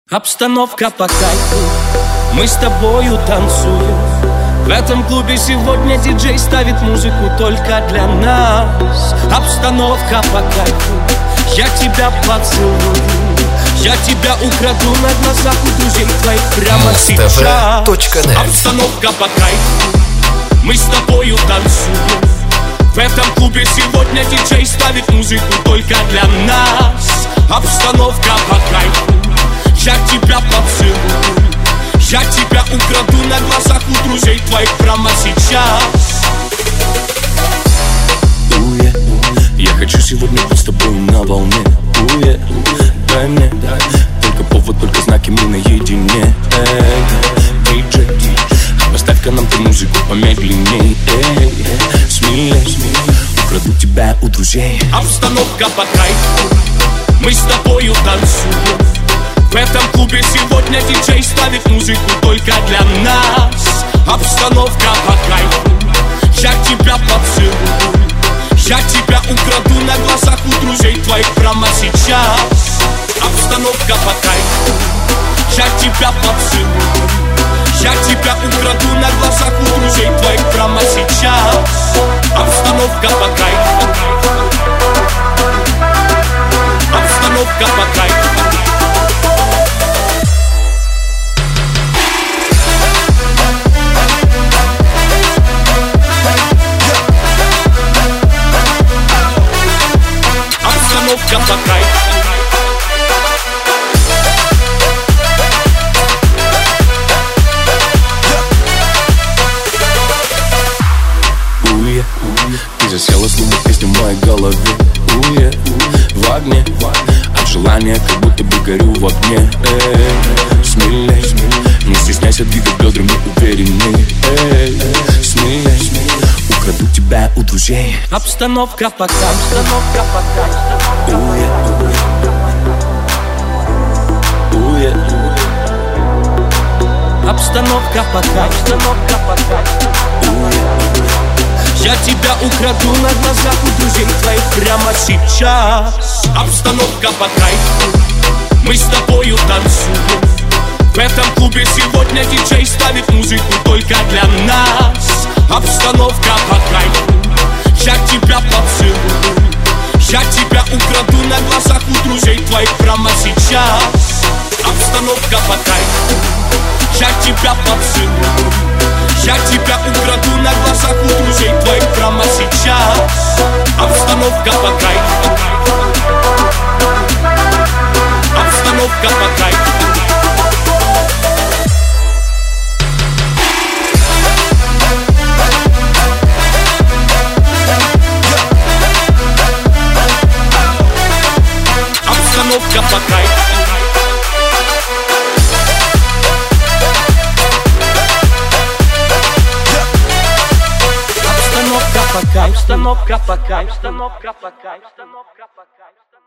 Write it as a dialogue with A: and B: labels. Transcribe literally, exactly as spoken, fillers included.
A: Обстановка по кайфу, мы с тобою танцуем. В этом клубе сегодня диджей ставит музыку только для нас. Обстановка по кайфу, я тебя поцелую, я тебя украду на глазах у друзей твоих прямо сейчас. Обстановка по кайфу, мы с тобою танцуем. В этом клубе сегодня диджей ставит музыку только для нас. Обстановка по кайфу, я тебя поцелую, я тебя украду на глазах у друзей твоих прямо сейчас. Уе, я хочу сегодня быть с тобой на волне. Уе, дай мне только повод, только знаки, мы наедине. Эй, диджей, поставь-ка нам ту музыку помедленней. Эй, смелей, украду тебя у друзей. Обстановка по кайфу, мы с тобою танцуем. В этом клубе сегодня диджей ставит музыку только для нас. Обстановка по кайфу, я тебя поцелую, я тебя украду на глазах у друзей твоих прямо сейчас. Обстановка по кайфу, я тебя поцелую, я тебя украду на глазах у друзей твоих прямо сейчас. Обстановка по кайфу, обстановка по кайфу. Обстановка по кайфу. Уе, ты засела, словно песня в моей голове. Уе, в огне, от желания, как будто бы горю в огне. Эй, смелей, не стесняйся двигать бедрами уверенней. Эй, смелей, украду тебя у друзей. Обстановка по кайфу, обстановка по кайфу. Уе, уе, обстановка по кайфу, обстановка по кайфу. Уе, я тебя украду на глазах у друзей твоих прямо сейчас. Обстановка по кайфу, мы с тобою танцуем. В этом клубе сегодня диджей ставит музыку только для нас. Обстановка по кайфу, я тебя поцелую, я тебя украду на глазах у друзей твоих прямо сейчас. Обстановка по кайфу, я тебя поцелую, я тебя украду на глазах у друзей твоих прямо сейчас. Обстановка по кайфу, обстановка по кайфу. Обстановка по кайфу. Обстановка по кайфу, обстановка по кайфу, обстановка по кайфу, обстановка по кайфу.